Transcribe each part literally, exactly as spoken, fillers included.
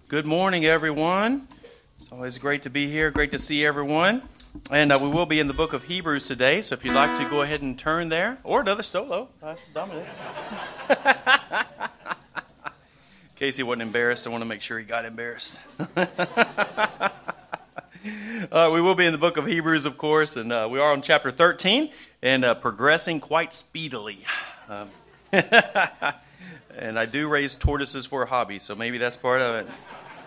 Good morning, everyone. It's always great to be here. Great to see everyone. And uh, we will be in the book of Hebrews today, so if you'd like to go ahead and turn there, or another solo, uh, Dominic. In case he wasn't embarrassed, I want to make sure he got embarrassed. uh, we will be in the book of Hebrews, of course, and uh, we are on chapter thirteen, and uh, progressing quite speedily. Um, and I do raise tortoises for a hobby, so maybe that's part of it.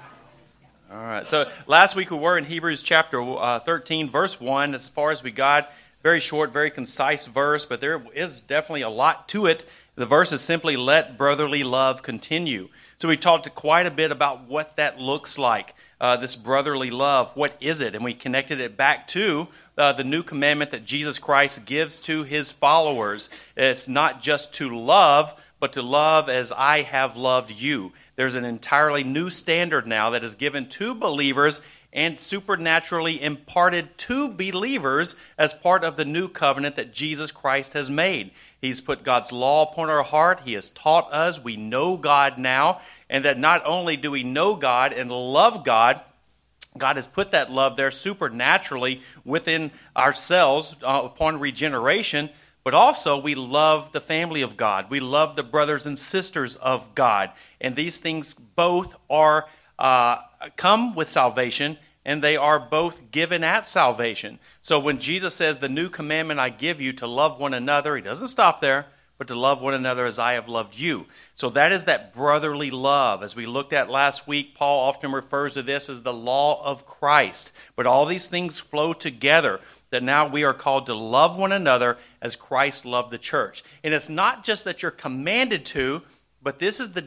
All right, so last week we were in Hebrews chapter uh, thirteen, verse one, as far as we got. Very short, very concise verse, but there is definitely a lot to it. The verse is simply, let brotherly love continue. So we talked quite a bit about what that looks like, uh, this brotherly love. What is it? And we connected it back to uh, the new commandment that Jesus Christ gives to his followers. It's not just to love, but to love as I have loved you. There's an entirely new standard now that is given to believers and supernaturally imparted to believers as part of the new covenant that Jesus Christ has made. He's put God's law upon our heart. He has taught us. We know God now. And that not only do we know God and love God, God has put that love there supernaturally within ourselves uh, upon regeneration. But also, we love the family of God. We love the brothers and sisters of God. And these things both are uh, come with salvation, and they are both given at salvation. So when Jesus says, the new commandment I give you to love one another, he doesn't stop there, but to love one another as I have loved you. So that is that brotherly love. As we looked at last week, Paul often refers to this as the law of Christ. But all these things flow together, that now we are called to love one another as Christ loved the church. And it's not just that you're commanded to, but this is the d-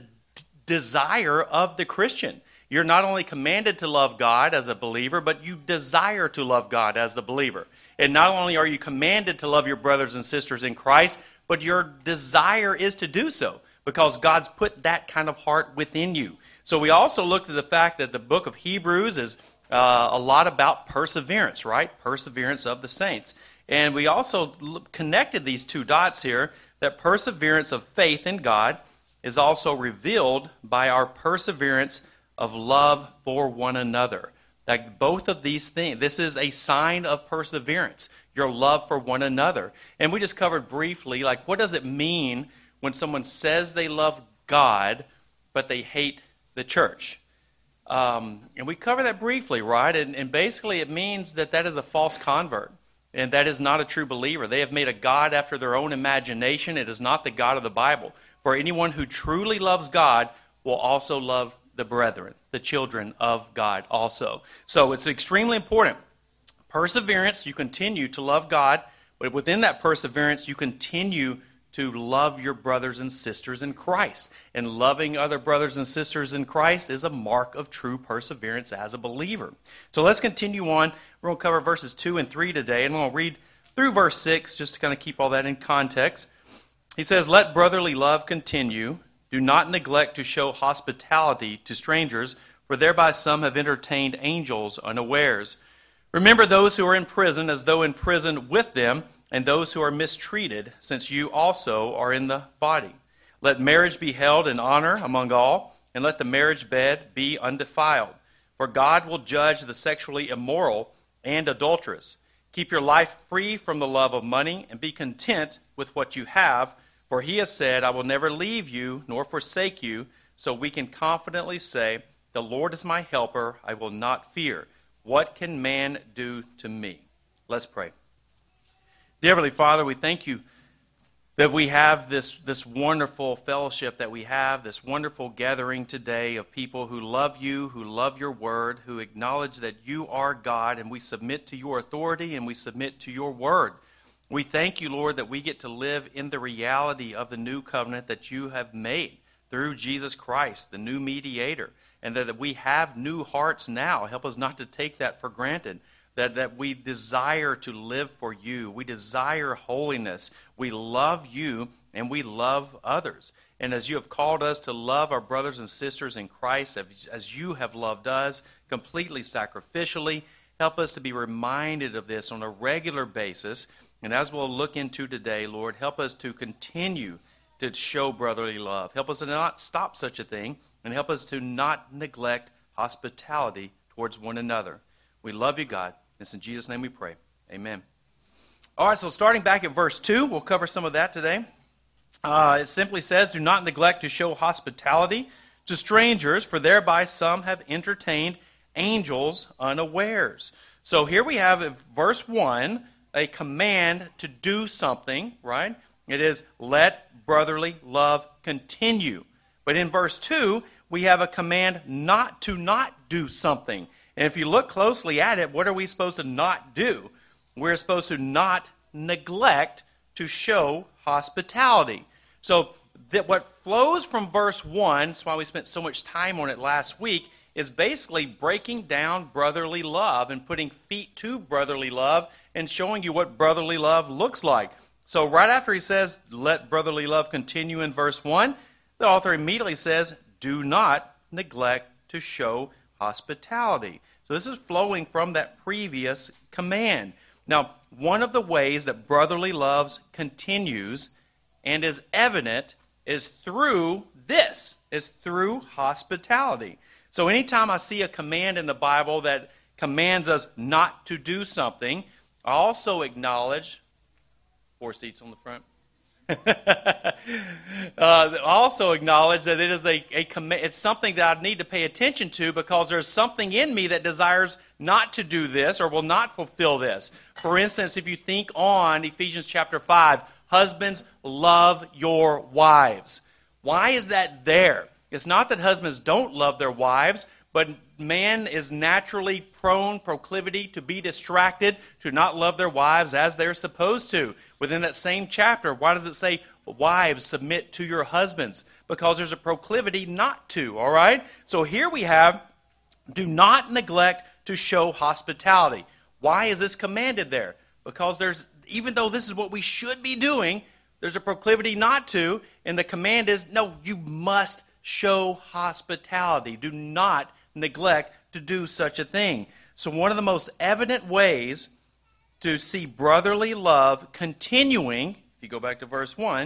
desire of the Christian. You're not only commanded to love God as a believer, but you desire to love God as the believer. And not only are you commanded to love your brothers and sisters in Christ, but your desire is to do so, because God's put that kind of heart within you. So we also looked at the fact that the book of Hebrews is Uh, a lot about perseverance, right? Perseverance of the saints. And we also l- connected these two dots here, that perseverance of faith in God is also revealed by our perseverance of love for one another. That both of these things, this is a sign of perseverance, your love for one another. And we just covered briefly, like, what does it mean when someone says they love God, but they hate the church? Um, and we cover that briefly, right? And, and basically it means that that is a false convert, and that is not a true believer. They have made a God after their own imagination. It is not the God of the Bible. For anyone who truly loves God will also love the brethren, the children of God also. So it's extremely important. Perseverance, you continue to love God, but within that perseverance, you continue to love your brothers and sisters in Christ. And loving other brothers and sisters in Christ is a mark of true perseverance as a believer. So let's continue on. We're going to cover verses two and three today, and we'll read through verse six just to kind of keep all that in context. He says, let brotherly love continue. Do not neglect to show hospitality to strangers, for thereby some have entertained angels unawares. Remember those who are in prison as though in prison with them, and those who are mistreated, since you also are in the body. Let marriage be held in honor among all, and let the marriage bed be undefiled. For God will judge the sexually immoral and adulterous. Keep your life free from the love of money, and be content with what you have. For he has said, I will never leave you nor forsake you. So we can confidently say, the Lord is my helper, I will not fear. What can man do to me? Let's pray. Dear Heavenly Father, we thank you that we have this, this wonderful fellowship that we have, this wonderful gathering today of people who love you, who love your word, who acknowledge that you are God, and we submit to your authority and we submit to your word. We thank you, Lord, that we get to live in the reality of the new covenant that you have made through Jesus Christ, the new mediator, and that we have new hearts now. Help us not to take that for granted. That, that we desire to live for you. We desire holiness. We love you and we love others. And as you have called us to love our brothers and sisters in Christ, as, as you have loved us completely sacrificially, help us to be reminded of this on a regular basis. And as we'll look into today, Lord, help us to continue to show brotherly love. Help us to not stop such a thing, and help us to not neglect hospitality towards one another. We love you, God. It's in Jesus' name we pray. Amen. All right, so starting back at verse two, we'll cover some of that today. Uh, it simply says, do not neglect to show hospitality to strangers, for thereby some have entertained angels unawares. So here we have in verse one, a command to do something, right? It is, let brotherly love continue. But in verse two, we have a command not to not do something. And if you look closely at it, what are we supposed to not do? We're supposed to not neglect to show hospitality. So that what flows from verse one, that's why we spent so much time on it last week, is basically breaking down brotherly love and putting feet to brotherly love and showing you what brotherly love looks like. So right after he says, let brotherly love continue in verse one, the author immediately says, do not neglect to show hospitality. So this is flowing from that previous command. Now, one of the ways that brotherly love continues and is evident is through this, is through hospitality. So anytime I see a command in the Bible that commands us not to do something, I also acknowledge, four seats on the front, uh, also acknowledge that it is a, a comm- it's something that I need to pay attention to because there's something in me that desires not to do this or will not fulfill this. For instance, if you think on Ephesians chapter five, husbands, love your wives. Why is that there? It's not that husbands don't love their wives, but man is naturally prone, proclivity to be distracted, to not love their wives as they're supposed to. Within that same chapter, why does it say, wives, submit to your husbands? Because there's a proclivity not to, all right? So here we have, do not neglect to show hospitality. Why is this commanded there? Because there's, even though this is what we should be doing, there's a proclivity not to, and the command is, no, you must show hospitality. Do not neglect to do such a thing. So one of the most evident ways to see brotherly love continuing, if you go back to verse one,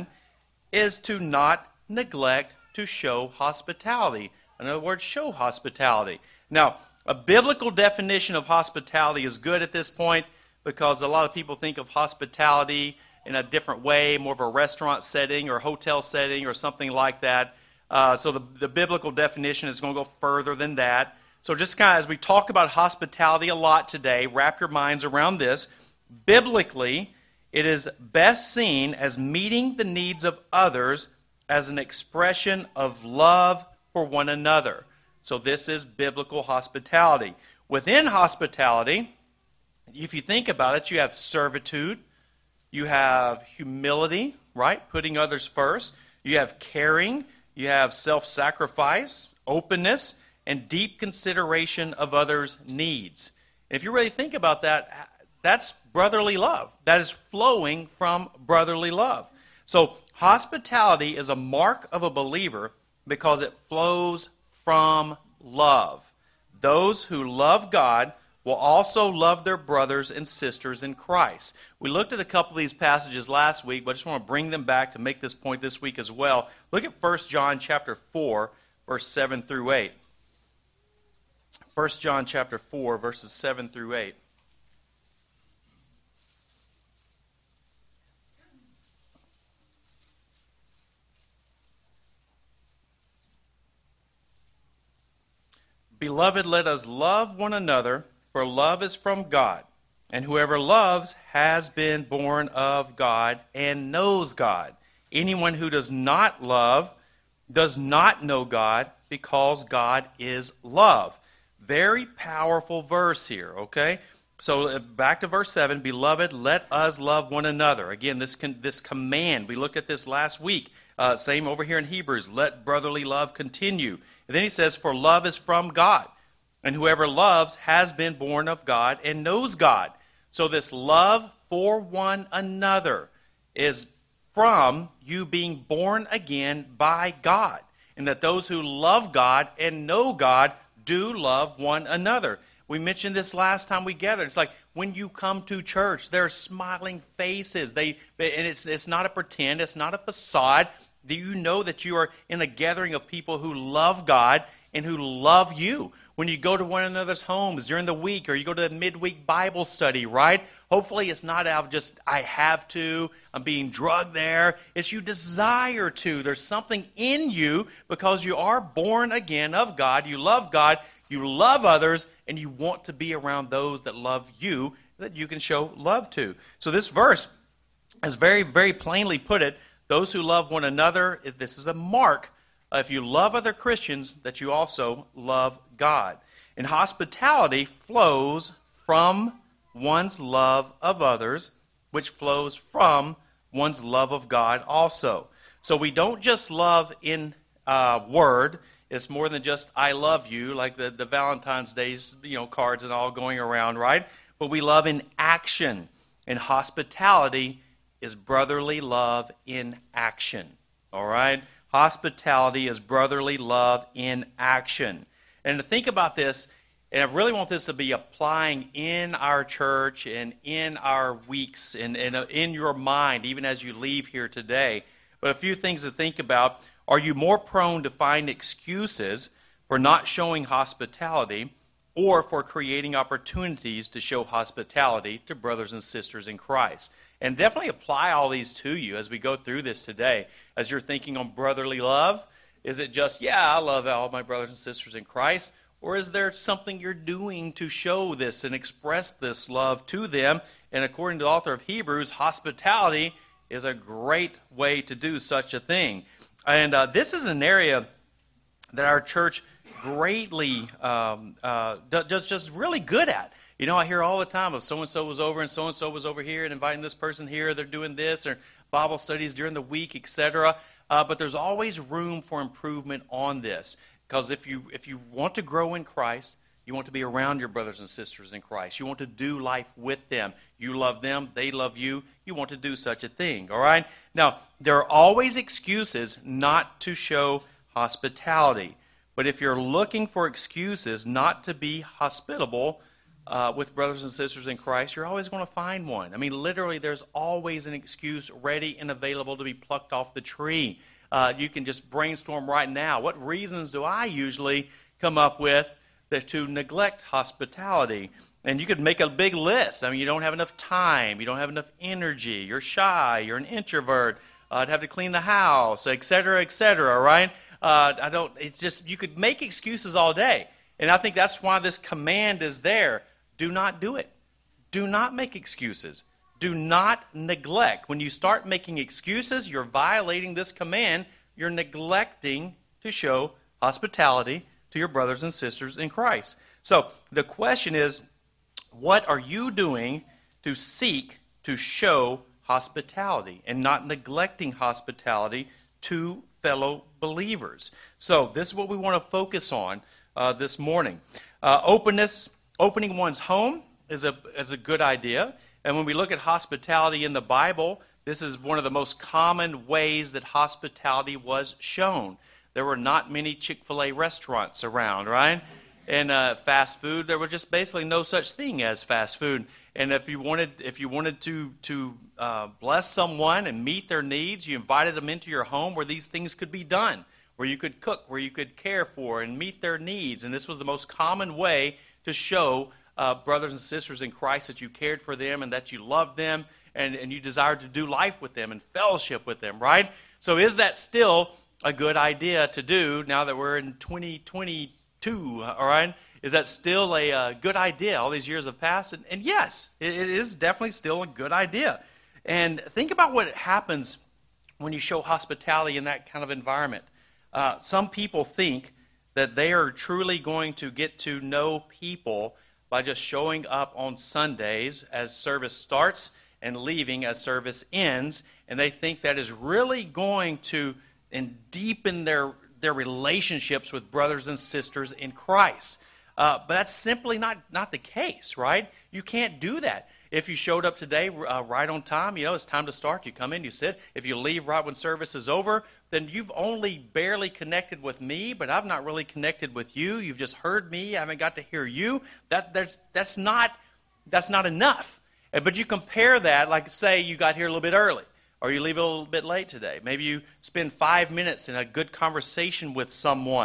is to not neglect to show hospitality. In other words, show hospitality. Now, a biblical definition of hospitality is good at this point because a lot of people think of hospitality in a different way, more of a restaurant setting or hotel setting or something like that. Uh, so the, the biblical definition is going to go further than that. So just kind of as we talk about hospitality a lot today, wrap your minds around this. Biblically, it is best seen as meeting the needs of others as an expression of love for one another. So this is biblical hospitality. Within hospitality, if you think about it, you have servitude, you have humility, right? Putting others first. You have caring. You have self-sacrifice, openness, and deep consideration of others' needs. And if you really think about that, that's brotherly love. That is flowing from brotherly love. So hospitality is a mark of a believer because it flows from love. Those who love God will also love their brothers and sisters in Christ. We looked at a couple of these passages last week, but I just want to bring them back to make this point this week as well. Look at First John chapter four, verse seven through eight. First John chapter four, verses seven through eight. Beloved, let us love one another, for love is from God. And whoever loves has been born of God and knows God. Anyone who does not love does not know God, because God is love. Very powerful verse here, okay? So back to verse seven. Beloved, let us love one another. Again, this con- this command, we looked at this last week. Uh, same over here in Hebrews. Let brotherly love continue. And then he says, for love is from God. And whoever loves has been born of God and knows God. So this love for one another is from you being born again by God. And that those who love God and know God do love one another. We mentioned this last time we gathered. It's like when you come to church, there are smiling faces. They and it's it's not a pretend, it's not a facade. Do you know that you are in a gathering of people who love God and who love you. When you go to one another's homes during the week or you go to a midweek Bible study, right? Hopefully it's not out of just, I have to, I'm being drugged there. It's you desire to. There's something in you because you are born again of God. You love God, you love others, and you want to be around those that love you, that you can show love to. So this verse has very, very plainly put it, those who love one another, this is a mark. Uh, if you love other Christians, that you also love God. And hospitality flows from one's love of others, which flows from one's love of God also. So we don't just love in uh, word. It's more than just I love you, like the, the Valentine's Day's, you know, cards and all going around, right? But we love in action. And hospitality is brotherly love in action. All right? Hospitality is brotherly love in action. And to think about this, and I really want this to be applying in our church and in our weeks and, and in your mind, even as you leave here today. But a few things to think about. Are you more prone to find excuses for not showing hospitality or for creating opportunities to show hospitality to brothers and sisters in Christ? And definitely apply all these to you as we go through this today. As you're thinking on brotherly love, is it just, yeah, I love all my brothers and sisters in Christ? Or is there something you're doing to show this and express this love to them? And according to the author of Hebrews, hospitality is a great way to do such a thing. And uh, this is an area that our church greatly um, uh, does just really good at. You know, I hear all the time of so-and-so was over and so-and-so was over here and inviting this person here, they're doing this, or Bible studies during the week, et cetera. Uh, but there's always room for improvement on this. Because if you if you want to grow in Christ, you want to be around your brothers and sisters in Christ. You want to do life with them. You love them, they love you. You want to do such a thing, all right? Now, there are always excuses not to show hospitality. But if you're looking for excuses not to be hospitable, Uh, with brothers and sisters in Christ, you're always going to find one. I mean, literally, there's always an excuse ready and available to be plucked off the tree. Uh, you can just brainstorm right now. What reasons do I usually come up with that to neglect hospitality? And you could make a big list. I mean, you don't have enough time. You don't have enough energy. You're shy. You're an introvert. Uh, I'd have to clean the house, et cetera, et cetera, right? Uh, I don't, it's just, you could make excuses all day. And I think that's why this command is there. Do not do it. Do not make excuses. Do not neglect. When you start making excuses, you're violating this command. You're neglecting to show hospitality to your brothers and sisters in Christ. So the question is, what are you doing to seek to show hospitality and not neglecting hospitality to fellow believers? So this is what we want to focus on uh, this morning. Uh, openness. Opening one's home is a is a good idea. And when we look at hospitality in the Bible, this is one of the most common ways that hospitality was shown. There were not many Chick-fil-A restaurants around, right? And uh, fast food, there was just basically no such thing as fast food. And if you wanted if you wanted to, to uh, bless someone and meet their needs, you invited them into your home where these things could be done, where you could cook, where you could care for and meet their needs. And this was the most common way to show uh, brothers and sisters in Christ that you cared for them and that you loved them and, and you desired to do life with them and fellowship with them, right? So is that still a good idea to do now that we're in twenty twenty-two, all right? Is that still a uh, good idea? All these years have passed. And, and yes, it, it is definitely still a good idea. And think about what happens when you show hospitality in that kind of environment. Uh, some people think that they are truly going to get to know people by just showing up on Sundays as service starts and leaving as service ends, and they think that is really going to and deepen their, their relationships with brothers and sisters in Christ. Uh, but that's simply not, not the case, right? You can't do that. If you showed up today uh, right on time, you know, it's time to start. You come in, you sit. If you leave right when service is over, then you've only barely connected with me, but I've not really connected with you. You've just heard me. I haven't got to hear you. That that's that's not that's not enough. But you compare that, like say you got here a little bit early, or you leave a little bit late today. Maybe you spend five minutes in a good conversation with someone.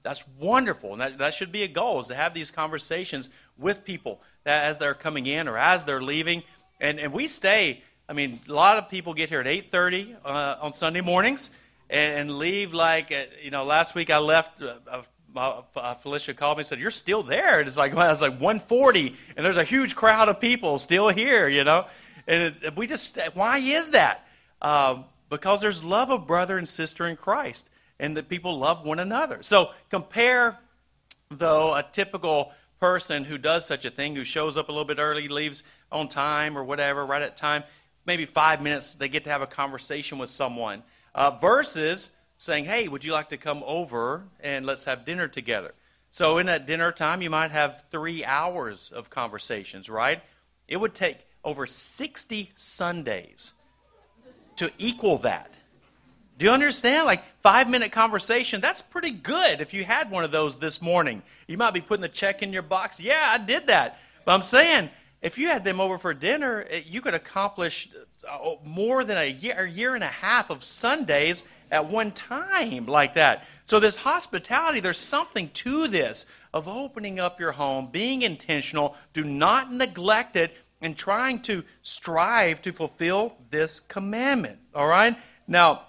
That's wonderful. And that, that should be a goal, is to have these conversations with people that as they're coming in or as they're leaving. And, and we stay, I mean, a lot of people get here at eight thirty uh, on Sunday mornings and, and leave like, at, you know, last week I left, uh, uh, uh, Felicia called me and said, "You're still there." And it's like, well, it's like one forty, and there's a huge crowd of people still here, you know. And it, we just, why is that? Um, because there's love of brother and sister in Christ, and that people love one another. So compare, though, a typical person who does such a thing, who shows up a little bit early, leaves on time or whatever, right at time, maybe five minutes, they get to have a conversation with someone, uh, versus saying, "Hey, would you like to come over and let's have dinner together?" So in that dinner time, you might have three hours of conversations, right? It would take over sixty Sundays to equal that. Do you understand? Like five-minute conversation, that's pretty good if you had one of those this morning. You might be putting the check in your box. Yeah, I did that. But I'm saying, if you had them over for dinner, you could accomplish more than a year, a year and a half of Sundays at one time like that. So this hospitality, there's something to this of opening up your home, being intentional. Do not neglect it, and trying to strive to fulfill this commandment. All right? Now,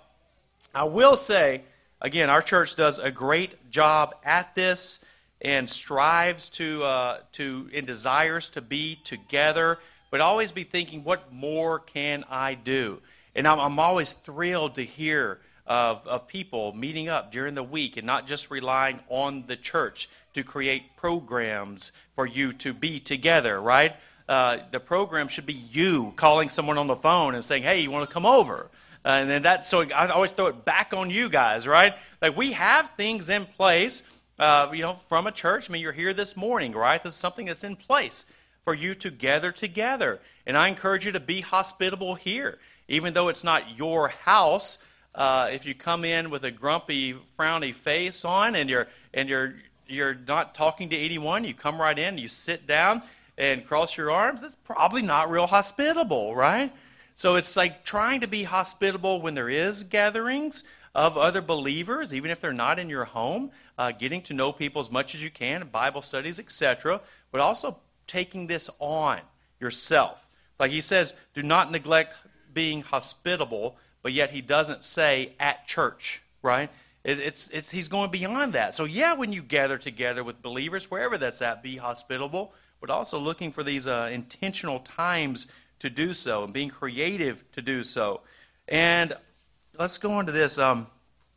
I will say, again, our church does a great job at this and strives to, uh, to and desires to be together, but always be thinking, what more can I do? And I'm, I'm always thrilled to hear of, of people meeting up during the week and not just relying on the church to create programs for you to be together, right? Uh, the program should be you calling someone on the phone and saying, "Hey, you want to come over?" Uh, and then that, so I always throw it back on you guys, right? Like we have things in place, uh, you know, from a church. I mean, you're here this morning, right? This is something that's in place for you to gather together. And I encourage you to be hospitable here, even though it's not your house. Uh, if you come in with a grumpy, frowny face on, and you're and you're you're not talking to anyone, you come right in, you sit down and cross your arms, that's probably not real hospitable, right? So it's like trying to be hospitable when there is gatherings of other believers, even if they're not in your home, uh, getting to know people as much as you can, Bible studies, et cetera, but also taking this on yourself. Like he says, do not neglect being hospitable, but yet he doesn't say at church, right? It, it's, it's, he's going beyond that. So yeah, when you gather together with believers, wherever that's at, be hospitable, but also looking for these uh, intentional times to do so and being creative to do so. And let's go into this. Um,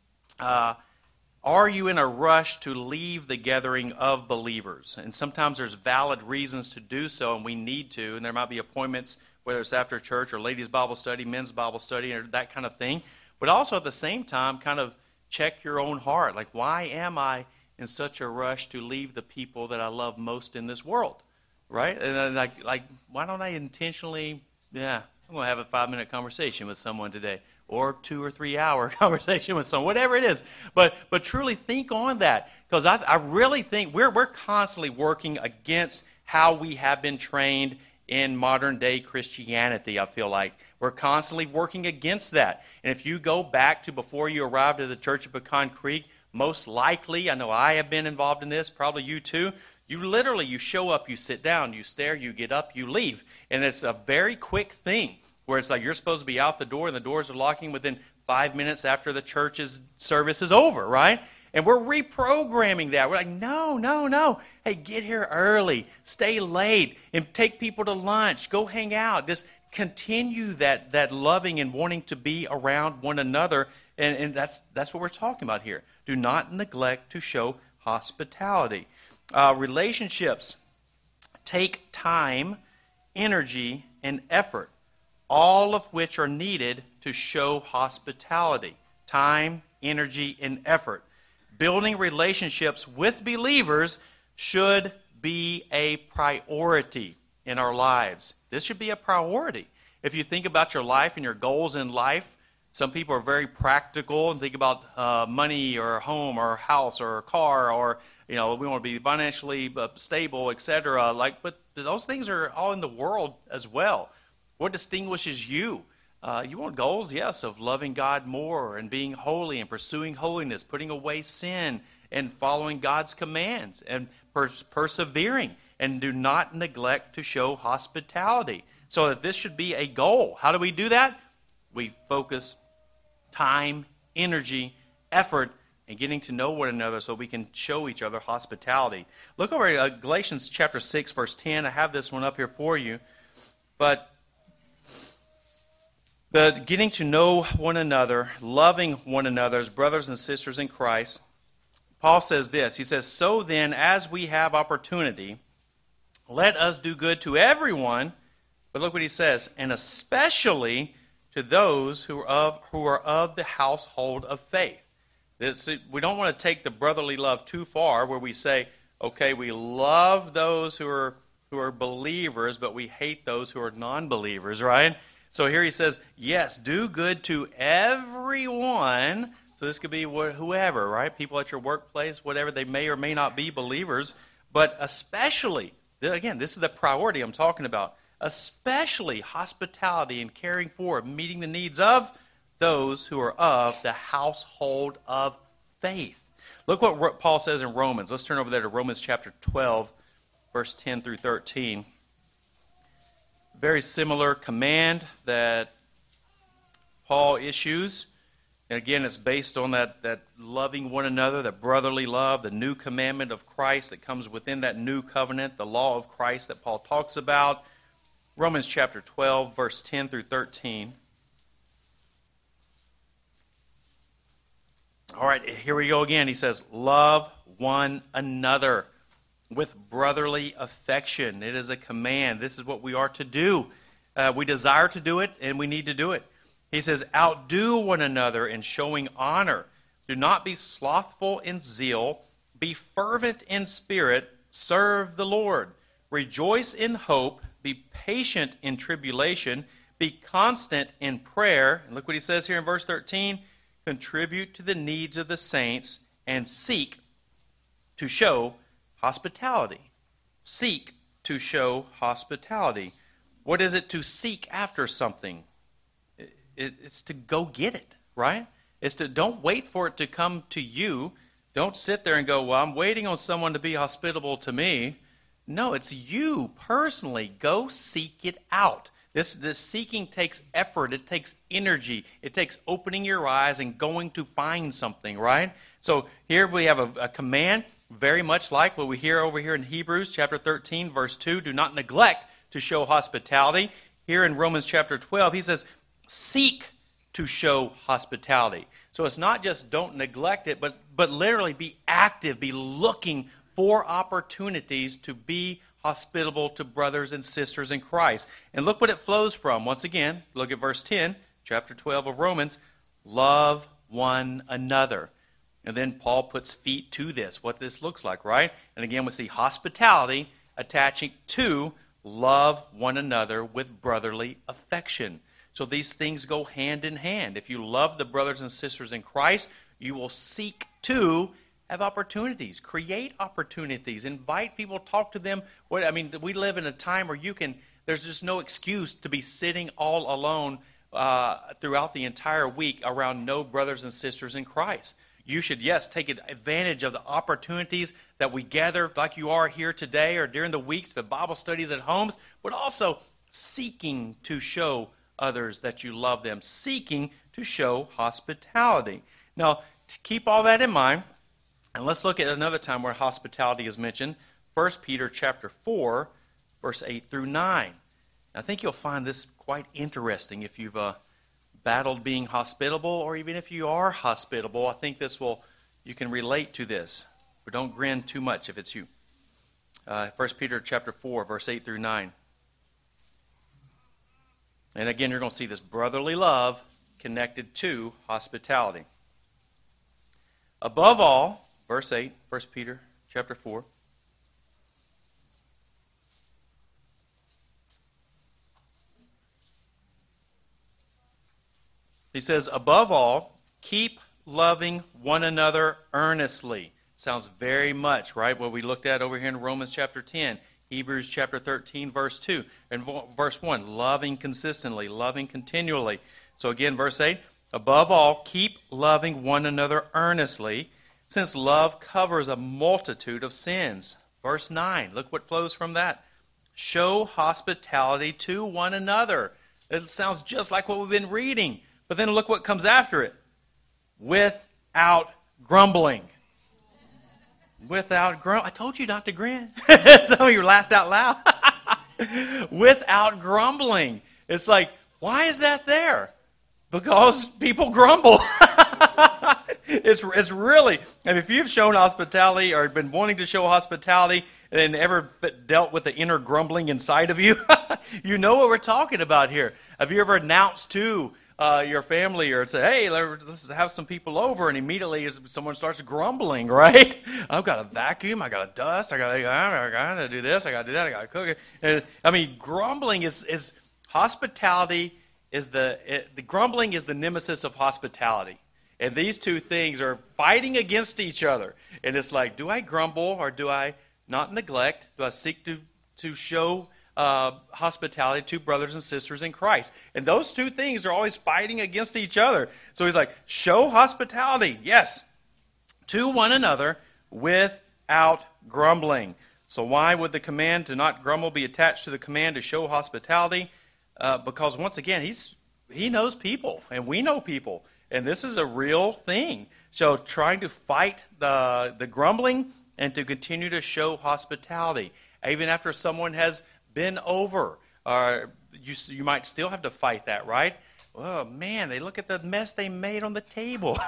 uh, are you in a rush to leave the gathering of believers? And sometimes there's valid reasons to do so, and we need to. And there might be appointments, whether it's after church or ladies' Bible study, men's Bible study, or that kind of thing. But also at the same time, kind of check your own heart. Like, why am I in such a rush to leave the people that I love most in this world? Right? And then like, like, why don't I intentionally, yeah, I'm going to have a five-minute conversation with someone today, or two or three-hour conversation with someone, whatever it is. But but truly think on that, because I, I really think we're we're constantly working against how we have been trained in modern-day Christianity, I feel like. We're constantly working against that. And if you go back to before you arrived at the Church of Pecan Creek, most likely, I know I have been involved in this, probably you too, you literally, you show up, you sit down, you stare, you get up, you leave. And it's a very quick thing where it's like you're supposed to be out the door and the doors are locking within five minutes after the church's service is over, right? And we're reprogramming that. We're like, no, no, no. Hey, get here early, stay late, and take people to lunch. Go hang out. Just continue that that loving and wanting to be around one another. And, and that's that's what we're talking about here. Do not neglect to show hospitality. Uh, relationships take time, energy, and effort, all of which are needed to show hospitality. Time, energy, and effort. Building relationships with believers should be a priority in our lives. This should be a priority. If you think about your life and your goals in life, some people are very practical and think about uh, money or home or house or car, or you know, we want to be financially stable, et cetera. Like, but those things are all in the world as well. What distinguishes you? Uh, you want goals, yes, of loving God more and being holy and pursuing holiness, putting away sin and following God's commands and pers- persevering. And do not neglect to show hospitality. So that this should be a goal. How do we do that? We focus time, energy, effort, and getting to know one another so we can show each other hospitality. Look over at uh, Galatians chapter six, verse ten. I have this one up here for you. But the getting to know one another, loving one another as brothers and sisters in Christ, Paul says this. He says, so then, as we have opportunity, let us do good to everyone, but look what he says, and especially to those who are of, who are of the household of faith. This, we don't want to take the brotherly love too far where we say, okay, we love those who are who are believers, but we hate those who are non-believers, right? So here he says, yes, do good to everyone. So this could be whoever, right? People at your workplace, whatever, they may or may not be believers, but especially, again, this is the priority I'm talking about, especially hospitality and caring for, meeting the needs of those who are of the household of faith. Look what Paul says in Romans. Let's turn over there to Romans chapter twelve, verse ten through thirteen. Very similar command that Paul issues. And again, it's based on that, that loving one another, that brotherly love, the new commandment of Christ that comes within that new covenant, the law of Christ that Paul talks about. Romans chapter twelve, verse ten through thirteen. All right, here we go again. He says, love one another with brotherly affection. It is a command. This is what we are to do. Uh, we desire to do it, and we need to do it. He says, outdo one another in showing honor. Do not be slothful in zeal. Be fervent in spirit. Serve the Lord. Rejoice in hope. Be patient in tribulation. Be constant in prayer. And look what he says here in verse thirteen. Contribute to the needs of the saints and seek to show hospitality. Seek to show hospitality. What is it to seek after something? It's to go get it, right? It's to don't wait for it to come to you. Don't sit there and go, well, I'm waiting on someone to be hospitable to me. No, it's you personally. Go seek it out. This, this seeking takes effort. It takes energy. It takes opening your eyes and going to find something, right? So here we have a, a command very much like what we hear over here in Hebrews chapter thirteen, verse two. Do not neglect to show hospitality. Here in Romans chapter twelve, he says, seek to show hospitality. So it's not just don't neglect it, but, but literally be active, be looking for opportunities to be hospitable to brothers and sisters in Christ. And look what it flows from. Once again, look at verse ten, chapter twelve of Romans. Love one another. And then Paul puts feet to this, what this looks like, right? And again, we see hospitality attaching to love one another with brotherly affection. So these things go hand in hand. If you love the brothers and sisters in Christ, you will seek to have opportunities, create opportunities, invite people, talk to them. What I mean, we live in a time where you can, there's just no excuse to be sitting all alone uh, throughout the entire week around no brothers and sisters in Christ. You should, yes, take advantage of the opportunities that we gather like you are here today or during the week, the Bible studies at homes, but also seeking to show others that you love them, seeking to show hospitality. Now, to keep all that in mind, and let's look at another time where hospitality is mentioned, First Peter chapter four, verse eight through nine. I think you'll find this quite interesting if you've uh, battled being hospitable, or even if you are hospitable. I think this will, you can relate to this, but don't grin too much if it's you. Uh, First Peter chapter four, verse eight through nine. And again, you're going to see this brotherly love connected to hospitality. Above all, verse eight, First Peter chapter four. He says, above all, keep loving one another earnestly. Sounds very much, right, what we looked at over here in Romans chapter ten. Hebrews chapter thirteen, verse two. And verse one, loving consistently, loving continually. So again, verse eight, above all, keep loving one another earnestly, since love covers a multitude of sins. Verse nine, look what flows from that. Show hospitality to one another. It sounds just like what we've been reading. But then look what comes after it. Without grumbling. Without grumbling. I told you not to grin. Some of you laughed out loud. Without grumbling. It's like, why is that there? Because people grumble. It's it's really, I mean, if you've shown hospitality or been wanting to show hospitality and ever dealt with the inner grumbling inside of you, you know what we're talking about here. Have you ever announced to uh, your family or say, hey, let's have some people over, and immediately someone starts grumbling, right? I've got to vacuum, I got to dust, I got to I got to do this, I got to do that, I got to cook it. And, I mean, grumbling is, is hospitality is the, it, the grumbling is the nemesis of hospitality. And these two things are fighting against each other. And it's like, do I grumble or do I not neglect? Do I seek to, to show uh, hospitality to brothers and sisters in Christ? And those two things are always fighting against each other. So he's like, show hospitality, yes, to one another without grumbling. So why would the command to not grumble be attached to the command to show hospitality? Uh, because once again, he's he knows people, and we know people. And this is a real thing. So trying to fight the, the grumbling and to continue to show hospitality. Even after someone has been over, uh, you, you might still have to fight that, right? Oh, man, they look at the mess they made on the table.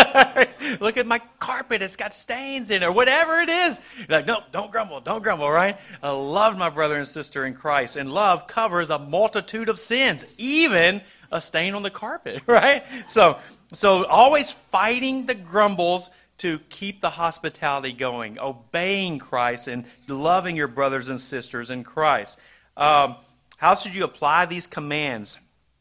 Look at my carpet. It's got stains in it, or whatever it is. You're like, no, don't grumble, don't grumble, right? I love my brother and sister in Christ. And love covers a multitude of sins, even a stain on the carpet, right? So, so always fighting the grumbles to keep the hospitality going, obeying Christ and loving your brothers and sisters in Christ. Um, how should you apply these commands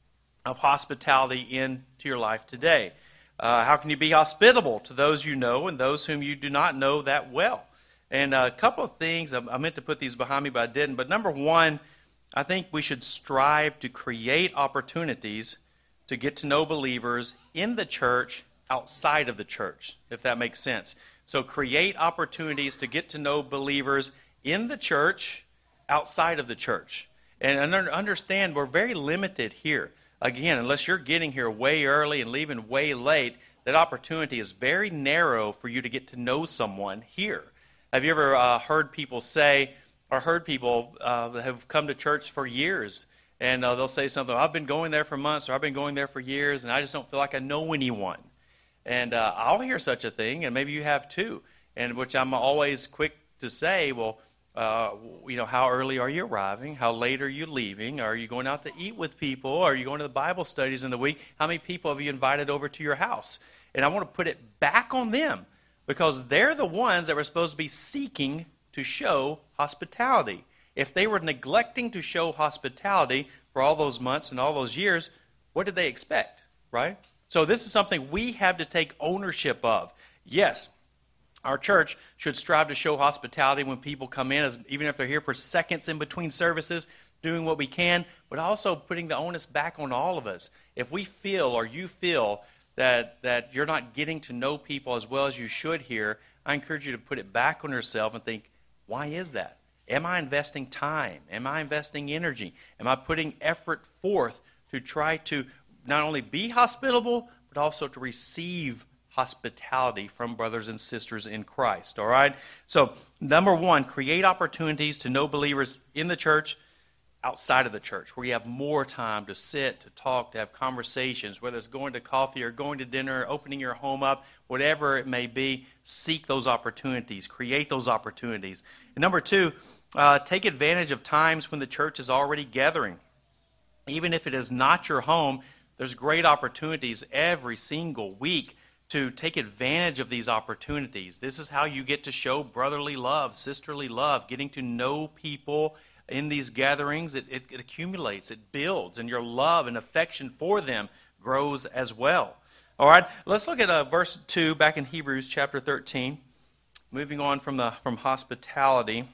of hospitality into your life today? Uh, how can you be hospitable to those you know and those whom you do not know that well? And a couple of things, I meant to put these behind me, but I didn't. But number one, I think we should strive to create opportunities to get to know believers in the church, outside of the church, if that makes sense. So create opportunities to get to know believers in the church, outside of the church. And understand we're very limited here. Again, unless you're getting here way early and leaving way late, that opportunity is very narrow for you to get to know someone here. Have you ever uh, heard people say, or heard people uh, that have come to church for years, and uh, they'll say something, I've been going there for months, or I've been going there for years, and I just don't feel like I know anyone. And uh, I'll hear such a thing, and maybe you have too, and which I'm always quick to say, well, uh, you know, how early are you arriving? How late are you leaving? Are you going out to eat with people? Are you going to the Bible studies in the week? How many people have you invited over to your house? And I want to put it back on them, because they're the ones that were supposed to be seeking to show hospitality. If they were neglecting to show hospitality for all those months and all those years, what did they expect, right? So this is something we have to take ownership of. Yes, our church should strive to show hospitality when people come in, as, even if they're here for seconds in between services, doing what we can, but also putting the onus back on all of us. If we feel, or you feel, that, that you're not getting to know people as well as you should here, I encourage you to put it back on yourself and think, why is that? Am I investing time? Am I investing energy? Am I putting effort forth to try to not only be hospitable, but also to receive hospitality from brothers and sisters in Christ, all right? So, number one, create opportunities to know believers in the church, outside of the church, where you have more time to sit, to talk, to have conversations, whether it's going to coffee or going to dinner, opening your home up, whatever it may be, seek those opportunities, create those opportunities. And number two, uh, take advantage of times when the church is already gathering. Even if it is not your home, there's great opportunities every single week to take advantage of these opportunities. This is how you get to show brotherly love, sisterly love, getting to know people in these gatherings. It, it, it accumulates, it builds, and your love and affection for them grows as well. All right, let's look at uh, verse two back in Hebrews chapter thirteen, moving on from the from hospitality,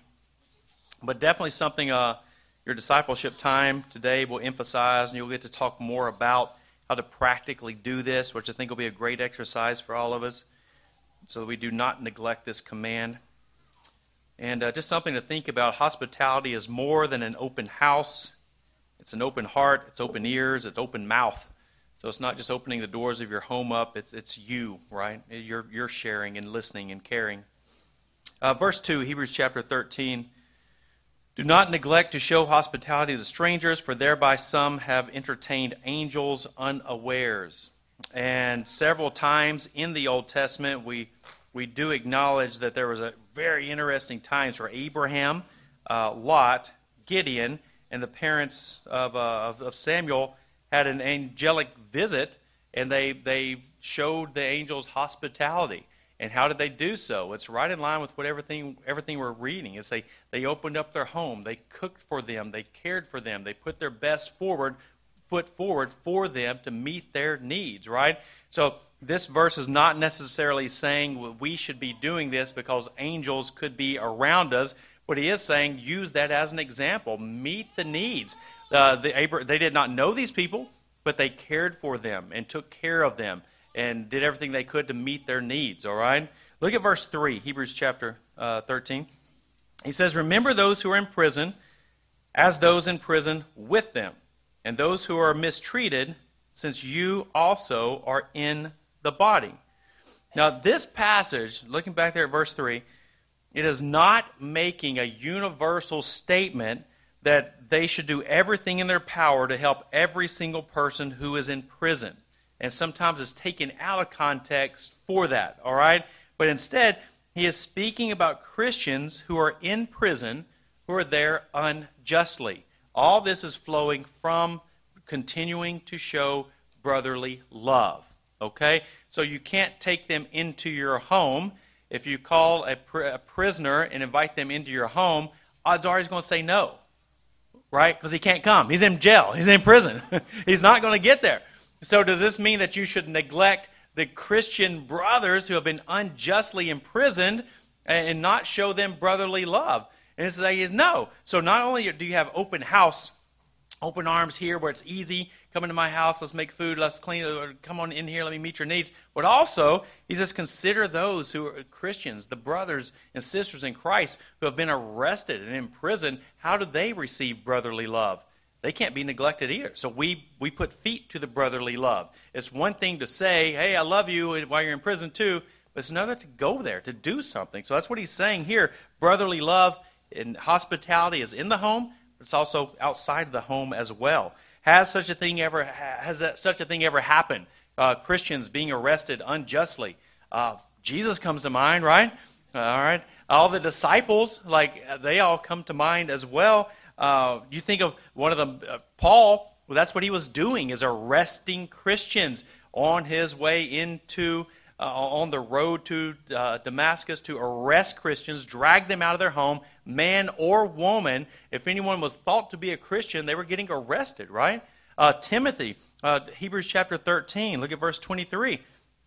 but definitely something uh, your discipleship time today will emphasize, and you'll get to talk more about how to practically do this, which I think will be a great exercise for all of us. so that we do not neglect this command. And uh, just something to think about, hospitality is more than an open house. It's an open heart, it's open ears, it's open mouth. So it's not just opening the doors of your home up, it's, it's you, right? You're, you're sharing and listening and caring. Uh, verse two, Hebrews chapter thirteen. Do not neglect to show hospitality to strangers, for thereby some have entertained angels unawares. And several times in the Old Testament, we we do acknowledge that there was a very interesting times where Abraham, uh, Lot, Gideon, and the parents of, uh, of, of Samuel had an angelic visit, and they they showed the angels hospitality. And how did they do so? It's right in line with what everything everything we're reading. It's they, they opened up their home, they cooked for them, they cared for them, they put their best forward, foot forward for them to meet their needs, right? So this verse is not necessarily saying we should be doing this because angels could be around us. What he is saying, use that as an example. Meet the needs. Uh, the, they did not know these people, but they cared for them and took care of them and did everything they could to meet their needs, all right? Look at verse three, Hebrews chapter uh, thirteen. He says, remember those who are in prison as those in prison with them, and those who are mistreated, since you also are in the body. Now, this passage, looking back there at verse three, it is not making a universal statement that they should do everything in their power to help every single person who is in prison. And sometimes it's taken out of context for that, all right? But instead, he is speaking about Christians who are in prison, who are there unjustly. All this is flowing from continuing to show brotherly love, okay? So you can't take them into your home. If you call a, pr- a prisoner and invite them into your home, odds are he's going to say no, right? Because he can't come. He's in jail. He's in prison. He's not going to get there. So does this mean that you should neglect the Christian brothers who have been unjustly imprisoned and not show them brotherly love? And his say is no. So not only do you have open house, open arms here where it's easy, come into my house, let's make food, let's clean it, or come on in here, let me meet your needs. But also, he says consider those who are Christians, the brothers and sisters in Christ who have been arrested and imprisoned. How do they receive brotherly love? They can't be neglected either. So we, we put feet to the brotherly love. It's one thing to say, hey, I love you while you're in prison too, but it's another to go there, to do something. So that's what he's saying here. Brotherly love and hospitality is in the home, but it's also outside of the home as well. Has such a thing ever has such a thing ever happened? Uh, Christians being arrested unjustly. Uh, Jesus comes to mind, right? Uh, all right. All the disciples, like they all come to mind as well. Uh, you think of one of them, uh, Paul, well, that's what he was doing, is arresting Christians on his way into, uh, on the road to uh, Damascus to arrest Christians, drag them out of their home, man or woman. If anyone was thought to be a Christian, they were getting arrested, right? Uh, Timothy, uh, Hebrews chapter thirteen, look at verse twenty-three.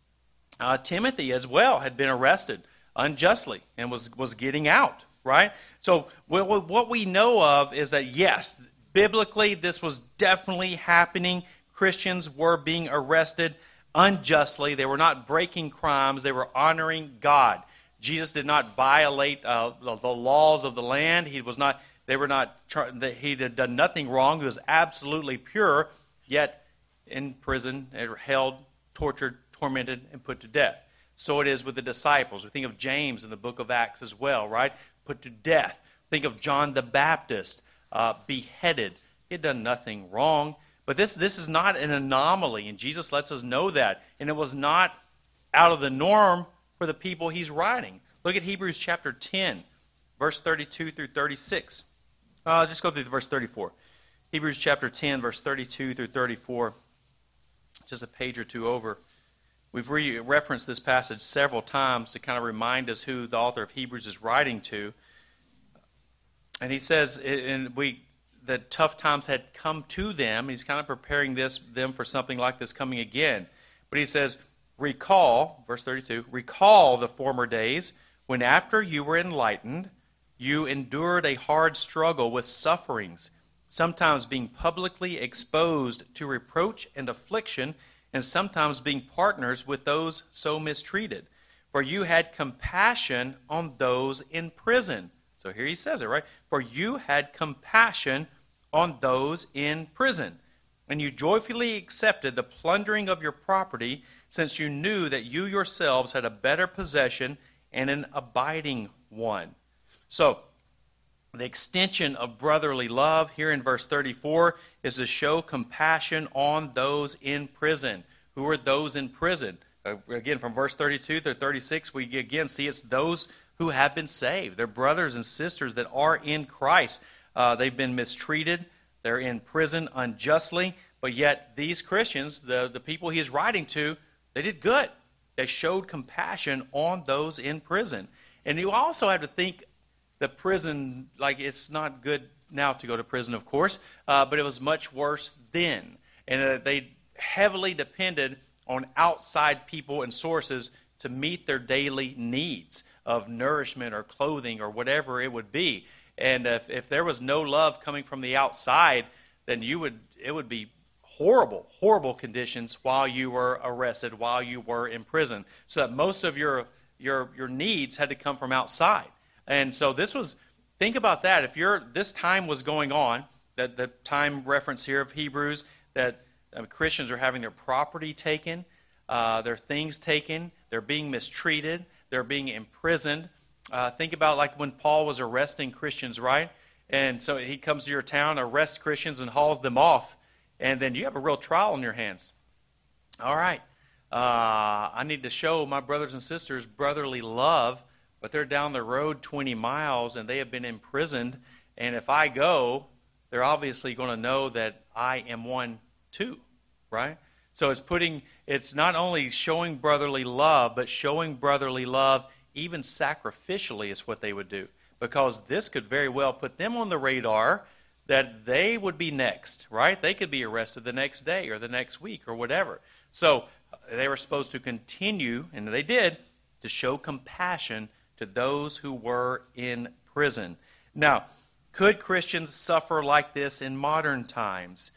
Uh, Timothy as well had been arrested unjustly and was, was getting out. Right? So what we know of is that, yes, biblically this was definitely happening. Christians were being arrested unjustly. They were not breaking crimes. They were honoring God. Jesus did not violate uh, the laws of the land. He was not. They were not. He had done nothing wrong. He was absolutely pure. Yet in prison, held, tortured, tormented, and put to death. So it is with the disciples. We think of James in the book of Acts as well, right? Put to death. Think of John the Baptist, uh, beheaded. He had done nothing wrong. But this, this is not an anomaly, and Jesus lets us know that. And it was not out of the norm for the people he's writing. Look at Hebrews chapter ten, verse thirty-two through thirty-six. Uh, just go through to verse thirty-four. Hebrews chapter ten, verse thirty-two through thirty-four. Just a page or two over. We've re- referenced this passage several times to kind of remind us who the author of Hebrews is writing to. And he says and we, that tough times had come to them. He's kind of preparing this them for something like this coming again. But he says, recall, verse thirty-two, recall the former days when after you were enlightened, you endured a hard struggle with sufferings, sometimes being publicly exposed to reproach and affliction, and sometimes being partners with those so mistreated. For you had compassion on those in prison. So here he says it, right? For you had compassion on those in prison. And you joyfully accepted the plundering of your property, since you knew that you yourselves had a better possession and an abiding one. So, the extension of brotherly love here in verse thirty-four is to show compassion on those in prison. Who are those in prison? Uh, again, from verse thirty-two through thirty-six, we again see it's those who have been saved. They're brothers and sisters that are in Christ. Uh, they've been mistreated. They're in prison unjustly. But yet these Christians, the, the people he's writing to, they did good. They showed compassion on those in prison. And you also have to think the prison, like it's not good now to go to prison, of course, uh, but it was much worse then. And uh, they heavily depended on outside people and sources to meet their daily needs of nourishment or clothing or whatever it would be. And if, if there was no love coming from the outside, then you would it would be horrible, horrible conditions while you were arrested, while you were in prison. So that most of your your your needs had to come from outside. And so this was, think about that. If you're, this time was going on, that the time reference here of Hebrews, that uh, Christians are having their property taken, uh, their things taken, they're being mistreated, they're being imprisoned. Uh, think about like when Paul was arresting Christians, right? And so he comes to your town, arrests Christians, and hauls them off. And then you have a real trial on your hands. All right, uh, I need to show my brothers and sisters brotherly love, but they're down the road twenty miles and they have been imprisoned. And if I go, they're obviously going to know that I am one too, right? So it's putting, it's not only showing brotherly love, but showing brotherly love even sacrificially is what they would do. Because this could very well put them on the radar that they would be next, right? They could be arrested the next day or the next week or whatever. So they were supposed to continue, and they did, to show compassion to those who were in prison. Now, could Christians suffer like this in modern times?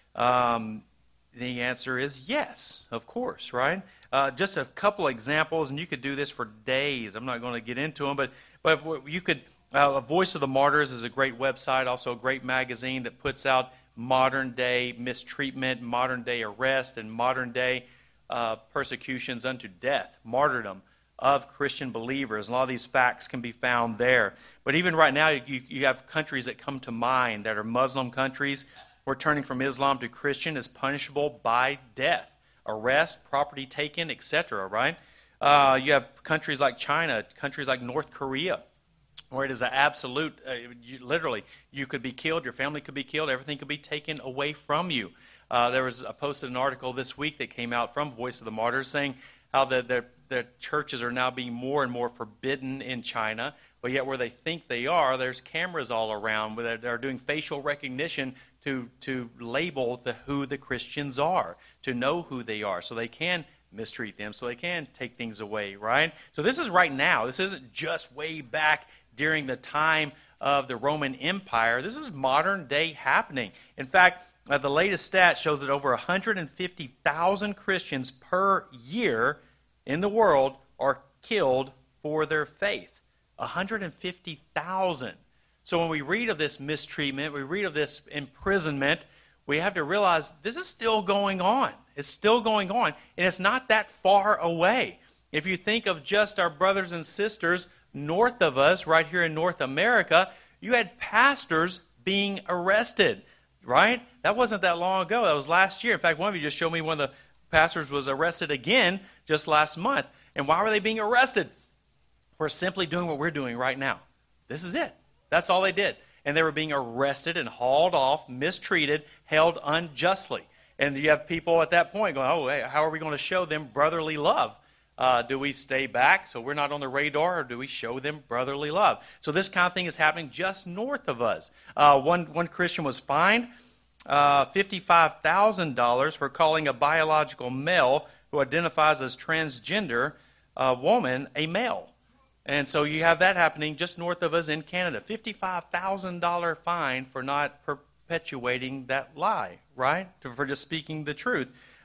Um, the answer is yes, of course, right? Uh, just a couple examples, and you could do this for days. I'm not going to get into them, but, but if you could, uh, Voice of the Martyrs is a great website, also a great magazine that puts out modern-day mistreatment, modern-day arrest, and modern-day uh, persecutions unto death, martyrdom of Christian believers. A lot of these facts can be found there. But even right now, you, you have countries that come to mind that are Muslim countries where turning from Islam to Christian is punishable by death, arrest, property taken, et cetera, right? Uh, you have countries like China, countries like North Korea, where it is an absolute, uh, you, literally, you could be killed, your family could be killed, everything could be taken away from you. Uh, there was, I posted an article this week that came out from Voice of the Martyrs saying how the, the, the churches are now being more and more forbidden in China, but yet where they think they are, there's cameras all around where they're doing facial recognition to, to label the, who the Christians are, to know who they are, so they can mistreat them, so they can take things away, right? So this is right now. This isn't just way back during the time of the Roman Empire. This is modern day happening. In fact, uh, the latest stat shows that over one hundred fifty thousand Christians per year in the world are killed for their faith. one hundred fifty thousand. So when we read of this mistreatment, we read of this imprisonment, we have to realize this is still going on. It's still going on, and it's not that far away. If you think of just our brothers and sisters north of us, right here in North America, you had pastors being arrested, right? That wasn't that long ago. That was last year. In fact, one of you just showed me one of the pastors was arrested again just last month. And why were they being arrested? For simply doing what we're doing right now. This is it. That's all they did. And they were being arrested and hauled off, mistreated, held unjustly. And you have people at that point going, oh, hey, how are we going to show them brotherly love? Uh, do we stay back so we're not on the radar, or do we show them brotherly love? So this kind of thing is happening just north of us. Uh, one, one Christian was fined uh, fifty-five thousand dollars for calling a biological male who identifies as transgender uh, woman a male. And so you have that happening just north of us in Canada. fifty-five thousand dollars fine for not perpetuating that lie, right? For just speaking the truth.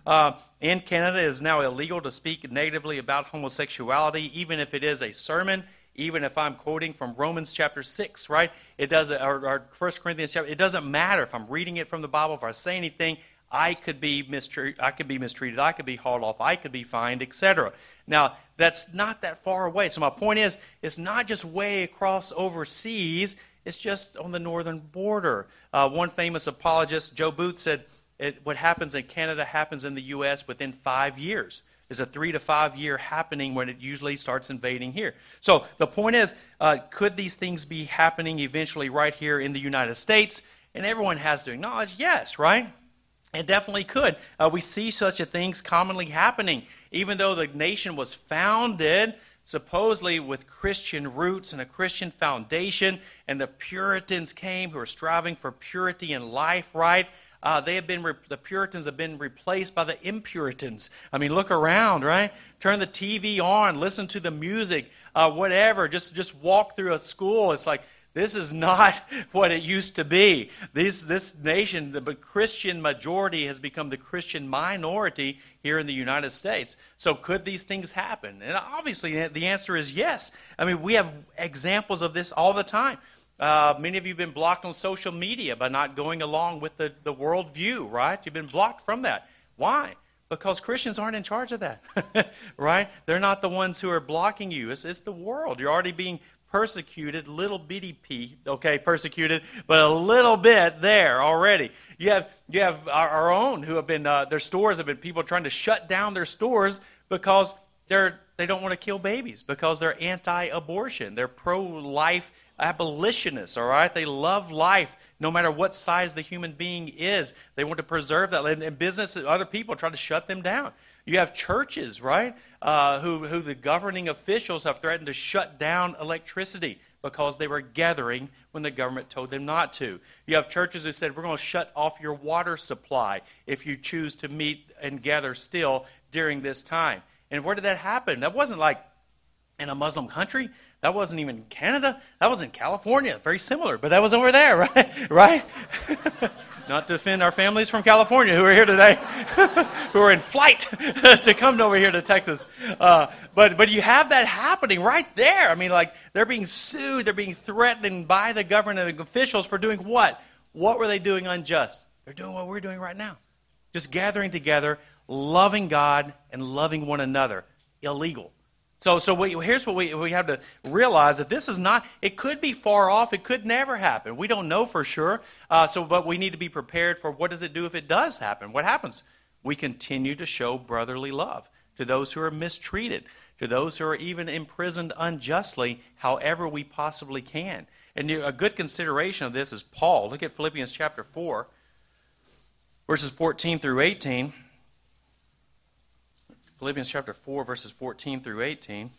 Uh, in Canada, it is now illegal to speak negatively about homosexuality, even if it is a sermon, even if I'm quoting from Romans chapter six, right? It doesn't, or, or First Corinthians chapter, it doesn't matter if I'm reading it from the Bible, if I say anything, I could be mistreated, I could be mistreated, I could be hauled off, I could be fined, et cetera. Now, that's not that far away. So my point is, it's not just way across overseas, it's just on the northern border. Uh, one famous apologist, Joe Booth, said, it, what happens in Canada happens in the U S within five years. It's a three to five year happening when it usually starts invading here. So the point is, uh, could these things be happening eventually right here in the United States? And everyone has to acknowledge, yes, right? It definitely could. Uh, we see such a things commonly happening. Even though the nation was founded supposedly with Christian roots and a Christian foundation, and the Puritans came who are striving for purity in life, right? Uh, they have been re- the Puritans have been replaced by the Impuritans. I mean, look around, right? Turn the T V on, listen to the music, uh, whatever. Just just walk through a school. It's like, this is not what it used to be. This, this nation, the Christian majority has become the Christian minority here in the United States. So could these things happen? And obviously the answer is yes. I mean, we have examples of this all the time. Uh, many of you have been blocked on social media by not going along with the, the worldview, right? You've been blocked from that. Why? Because Christians aren't in charge of that, right? They're not the ones who are blocking you. It's, it's the world. You're already being persecuted, little bitty p, okay, persecuted, but a little bit there already. You have you have our, our own who have been, uh, their stores have been people trying to shut down their stores because they're they don't want to kill babies, because they're anti-abortion. They're pro-life abolitionists, all right? They love life no matter what size the human being is. They want to preserve that. And, and business, other people try to shut them down. You have churches, right, uh, who, who the governing officials have threatened to shut down electricity because they were gathering when the government told them not to. You have churches who said, we're going to shut off your water supply if you choose to meet and gather still during this time. And where did that happen? That wasn't like in a Muslim country. That wasn't even Canada. That was in California. Very similar, but that was over there, right? Right? Not to offend our families from California who are here today, who are in flight to come over here to Texas. Uh, but but you have that happening right there. I mean, like, they're being sued, they're being threatened by the government officials for doing what? What were they doing unjust? They're doing what we're doing right now. Just gathering together, loving God and loving one another. Illegal. So, so we, here's what we, we have to realize, that this is not, it could be far off, it could never happen. We don't know for sure, uh, so but we need to be prepared for what does it do if it does happen. What happens? We continue to show brotherly love to those who are mistreated, to those who are even imprisoned unjustly, however we possibly can. And a good consideration of this is Paul. Look at Philippians chapter four, verses fourteen through eighteen. Philippians chapter four, verses fourteen through eighteen.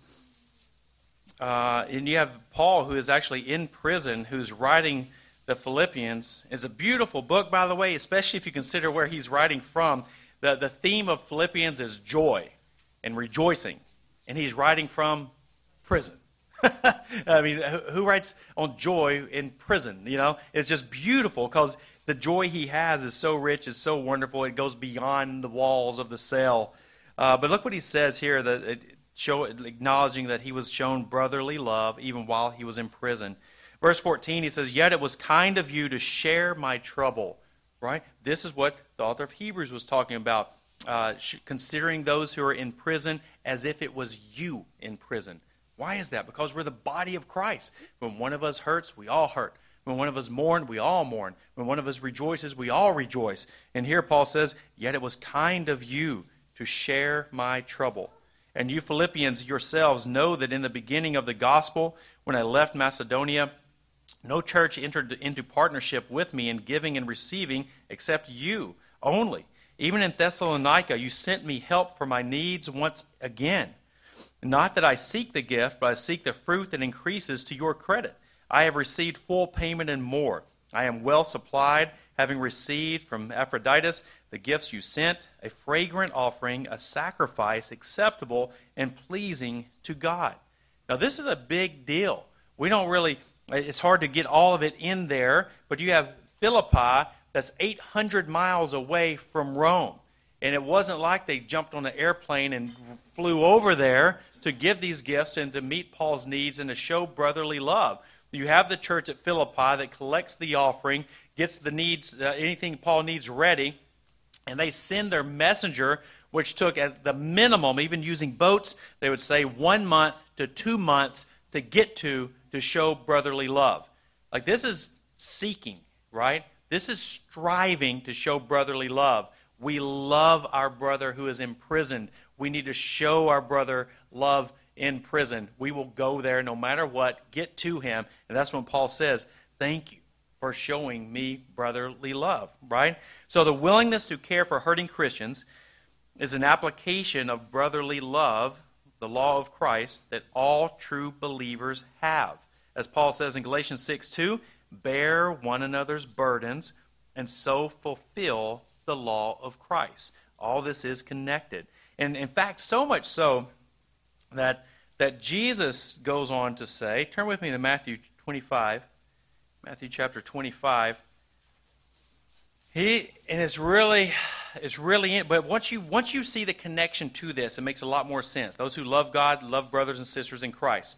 Uh, and you have Paul, who is actually in prison, who's writing the Philippians. It's a beautiful book, by the way, especially if you consider where he's writing from. The, the theme of Philippians is joy and rejoicing. And he's writing from prison. I mean, who, who writes on joy in prison? You know, it's just beautiful because the joy he has is so rich, is so wonderful. It goes beyond the walls of the cell. Uh, but look what he says here, that it show, acknowledging that he was shown brotherly love even while he was in prison. Verse fourteen, he says, yet it was kind of you to share my trouble. Right? This is what the author of Hebrews was talking about, uh, considering those who are in prison as if it was you in prison. Why is that? Because we're the body of Christ. When one of us hurts, we all hurt. When one of us mourn, we all mourn. When one of us rejoices, we all rejoice. And here Paul says, yet it was kind of you to share my trouble. And you Philippians yourselves know that in the beginning of the gospel, when I left Macedonia, no church entered into partnership with me in giving and receiving except you only. Even in Thessalonica, you sent me help for my needs once again. Not that I seek the gift, but I seek the fruit that increases to your credit. I have received full payment and more. I am well supplied, having received from Epaphroditus the gifts you sent, a fragrant offering, a sacrifice acceptable and pleasing to God. Now, this is a big deal. We don't really, it's hard to get all of it in there, but you have Philippi that's eight hundred miles away from Rome. And it wasn't like they jumped on an airplane and flew over there to give these gifts and to meet Paul's needs and to show brotherly love. You have the church at Philippi that collects the offering, gets the needs, uh, anything Paul needs ready, and they send their messenger, which took at the minimum, even using boats, they would say one month to two months to get to, to show brotherly love. Like, this is seeking, right? This is striving to show brotherly love. We love our brother who is imprisoned. We need to show our brother love in prison. We will go there no matter what, get to him. And that's when Paul says, thank you for showing me brotherly love, right? So the willingness to care for hurting Christians is an application of brotherly love, the law of Christ, that all true believers have. As Paul says in Galatians six two, bear one another's burdens and so fulfill the law of Christ. All this is connected. And in fact, so much so that, that Jesus goes on to say, turn with me to Matthew twenty-five, Matthew chapter twenty-five. He, and it's really, it's really, but once you, once you see the connection to this, it makes a lot more sense. Those who love God, love brothers and sisters in Christ.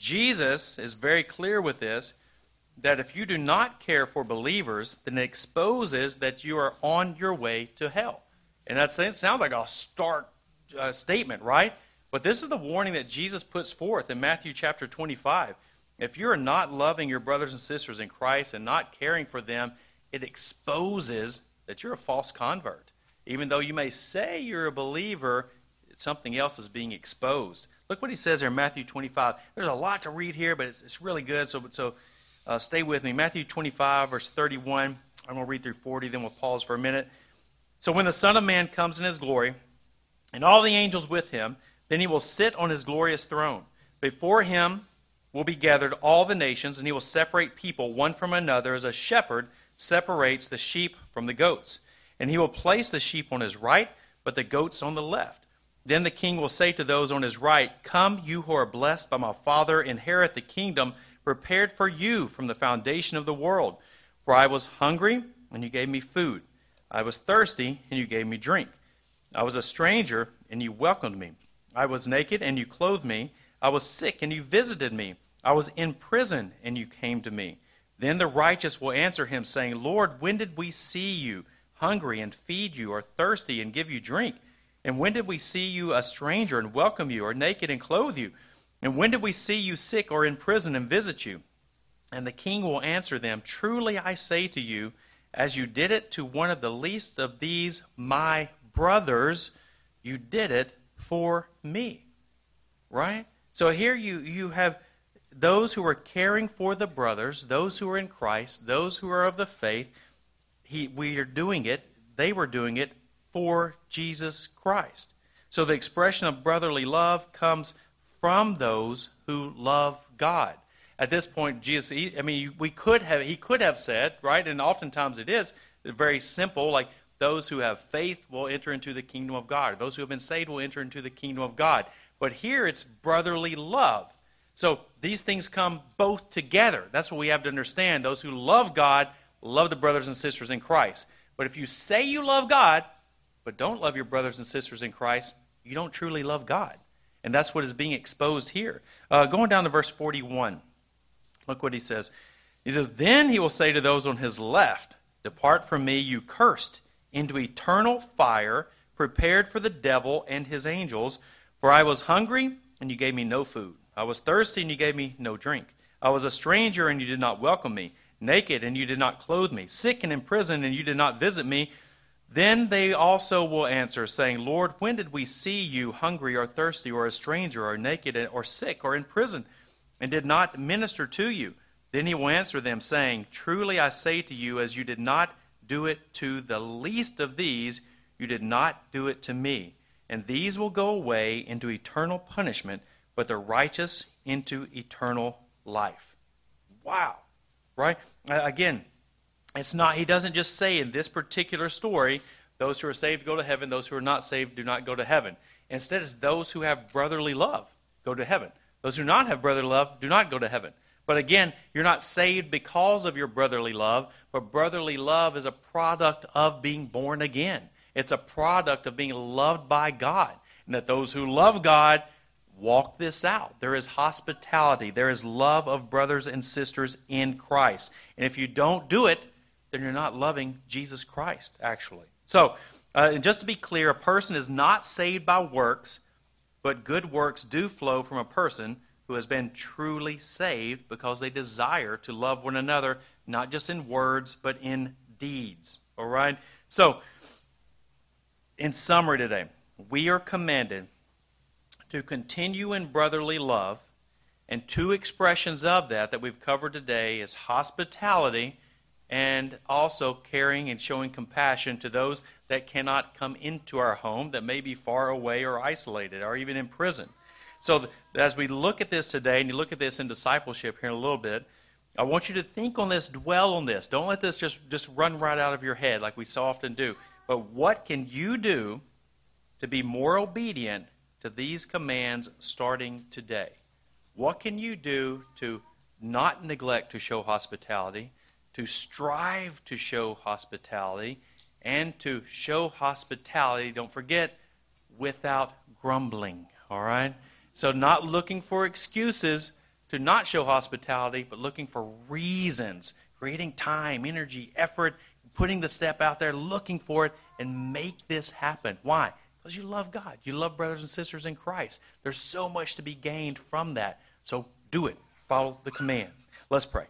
Jesus is very clear with this, that if you do not care for believers, then it exposes that you are on your way to hell. And that sounds like a stark uh, statement, right? But this is the warning that Jesus puts forth in Matthew chapter twenty-five. If you are not loving your brothers and sisters in Christ and not caring for them, it exposes that you're a false convert. Even though you may say you're a believer, something else is being exposed. Look what he says here in Matthew twenty-five. There's a lot to read here, but it's, it's really good, so, so uh, stay with me. Matthew twenty-five, verse thirty-one. I'm going to read through forty, then we'll pause for a minute. So when the Son of Man comes in his glory, and all the angels with him, then he will sit on his glorious throne. Before him will be gathered all the nations, and he will separate people one from another as a shepherd separates the sheep from the goats. And he will place the sheep on his right, but the goats on the left. Then the king will say to those on his right, come, you who are blessed by my Father, inherit the kingdom prepared for you from the foundation of the world. For I was hungry, and you gave me food. I was thirsty, and you gave me drink. I was a stranger, and you welcomed me. I was naked, and you clothed me. I was sick, and you visited me. I was in prison, and you came to me. Then the righteous will answer him, saying, Lord, when did we see you hungry and feed you, or thirsty and give you drink? And when did we see you a stranger and welcome you, or naked and clothe you? And when did we see you sick or in prison and visit you? And the king will answer them, truly I say to you, as you did it to one of the least of these my brothers, you did it for me. Right? So here you, you have those who are caring for the brothers, those who are in Christ, those who are of the faith. He, we are doing it, they were doing it for Jesus Christ. So the expression of brotherly love comes from those who love God. At this point, Jesus, he, I mean, we could have, he could have said, right, and oftentimes it is, very simple, like those who have faith will enter into the kingdom of God. Those who have been saved will enter into the kingdom of God. But here it's brotherly love. So these things come both together. That's what we have to understand. Those who love God love the brothers and sisters in Christ. But if you say you love God, but don't love your brothers and sisters in Christ, you don't truly love God. And that's what is being exposed here. Uh, going down to verse forty-one, look what he says. He says, then he will say to those on his left, depart from me, you cursed, into eternal fire, prepared for the devil and his angels. For I was hungry, and you gave me no food. I was thirsty, and you gave me no drink. I was a stranger, and you did not welcome me. Naked, and you did not clothe me. Sick and in prison, and you did not visit me. Then they also will answer, saying, Lord, when did we see you hungry or thirsty or a stranger or naked or sick or in prison, and did not minister to you? Then he will answer them, saying, truly I say to you, as you did not do it to the least of these, you did not do it to me. And these will go away into eternal punishment, but the righteous into eternal life. Wow. Right? Again, it's not, he doesn't just say in this particular story, those who are saved go to heaven, those who are not saved do not go to heaven. Instead, it's those who have brotherly love go to heaven. Those who do not have brotherly love do not go to heaven. But again, you're not saved because of your brotherly love, but brotherly love is a product of being born again. It's a product of being loved by God. And that those who love God walk this out. There is hospitality. There is love of brothers and sisters in Christ. And if you don't do it, then you're not loving Jesus Christ, actually. So, uh, and just to be clear, a person is not saved by works, but good works do flow from a person who has been truly saved because they desire to love one another, not just in words, but in deeds. All right? So, in summary today, we are commanded to continue in brotherly love, and two expressions of that that we've covered today is hospitality and also caring and showing compassion to those that cannot come into our home, that may be far away or isolated or even in prison. So as we look at this today, and you look at this in discipleship here in a little bit, I want you to think on this, dwell on this. Don't let this just, just run right out of your head like we so often do. But what can you do to be more obedient to these commands starting today? What can you do to not neglect to show hospitality, to strive to show hospitality, and to show hospitality, don't forget, without grumbling, all right? So not looking for excuses to not show hospitality, but looking for reasons, creating time, energy, effort, putting the step out there, looking for it, and make this happen. Why? Because you love God. You love brothers and sisters in Christ. There's so much to be gained from that. So do it. Follow the command. Let's pray.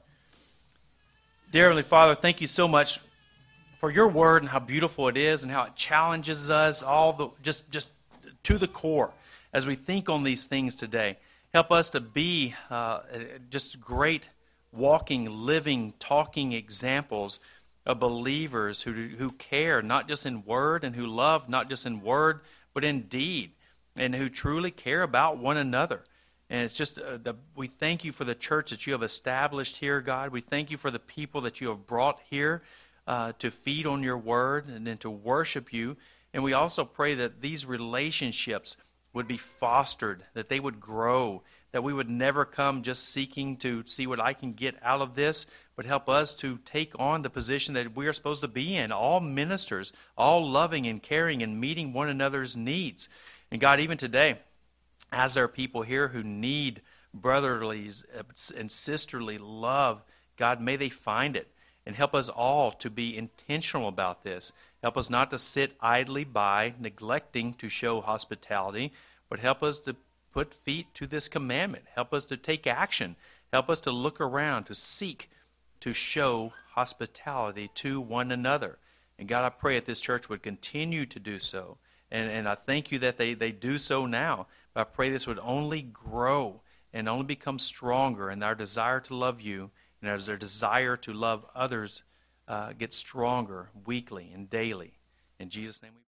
Dear Heavenly Father, thank you so much for your word and how beautiful it is and how it challenges us all the just, just to the core as we think on these things today. Help us to be uh, just great walking, living, talking examples of believers who who care, not just in word, and who love, not just in word, but in deed, and who truly care about one another. And it's just, uh, the, we thank you for the church that you have established here, God. We thank you for the people that you have brought here uh, to feed on your word and then to worship you. And we also pray that these relationships would be fostered, that they would grow, that we would never come just seeking to see what I can get out of this, but help us to take on the position that we are supposed to be in, all ministers, all loving and caring and meeting one another's needs. And God, even today, as there are people here who need brotherly and sisterly love, God, may they find it. And help us all to be intentional about this. Help us not to sit idly by, neglecting to show hospitality, but help us to put feet to this commandment. Help us to take action. Help us to look around, to seek to show hospitality to one another. And God, I pray that this church would continue to do so. And, and I thank you that they, they do so now. But I pray this would only grow and only become stronger in our desire to love you, and as their desire to love others uh, gets stronger weekly and daily. In Jesus' name we